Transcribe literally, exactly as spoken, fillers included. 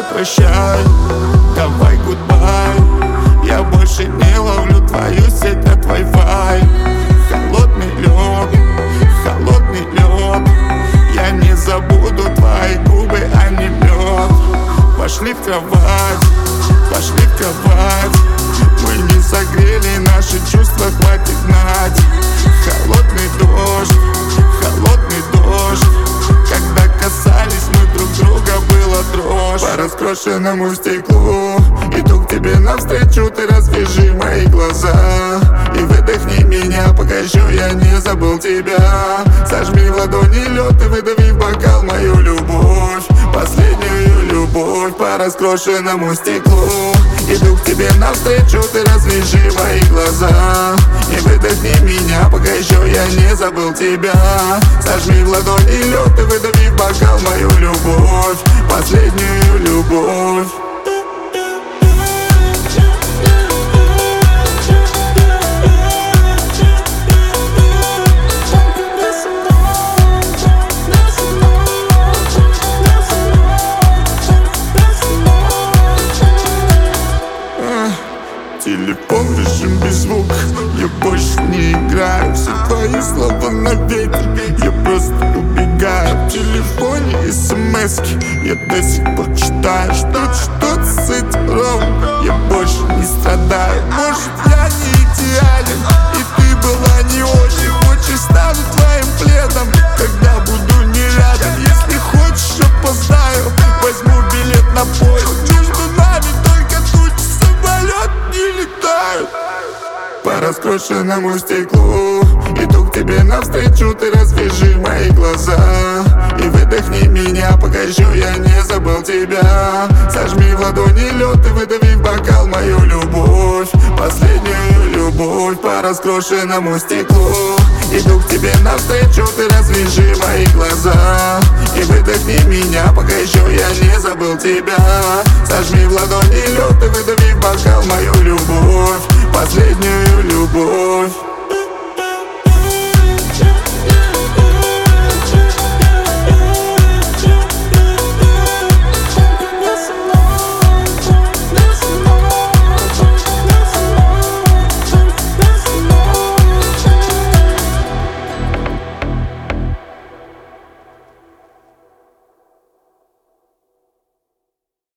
прощай, давай гудбай. Я больше не ловлю твою сеть от Wi-Fi. Холодный лед, холодный лед. Я не забуду твои губы, они мед. Пошли в кровать, пошли в кровать. Мы не согрели наши чувства, хватит гнать. Холодный дождь, холодный дождь. Когда касались мы друг друга, была дрожь. По раскрошенному стеклу иду к тебе навстречу, ты развяжи мои глаза и выдохни меня, пока еще я не забыл тебя. Сожми в ладони лед и выдави в бокал мою любовь, последнюю любовь. По раскрошенному стеклу иду к тебе навстречу, ты развяжи мои глаза и выдохни меня, пока еще я не забыл тебя. Сожми в ладони лед и выдави в бокал мою любовь, последнюю любовь. Телефон в режим без звука, я больше не играю. Все твои слова на ветер, я просто убегаю. В телефоне смски я до сих пор читаю. Что что-то с этим ровно, я больше не страдаю. Может, я не идеален, и ты была не очень. Хочешь, стану твоим пледом, когда буду не рядом. Если хочешь, опоздаю, возьму билет на поезд. Между нами только тучи, самолет не летают. По раскрошенному стеклу иду к тебе навстречу, ты развяжи мои глаза и выдохни меня, пока еще я не забыл тебя. Сожми в ладони лед и выдави в бокал мою любовь, последнюю любовь. По раскрошенному стеклу иду к тебе навстречу, ты развяжи мои глаза и выдохни меня, пока еще я не забыл тебя. Сожми в ладони лед и выдави в бокал мою любовь, последнюю любовь.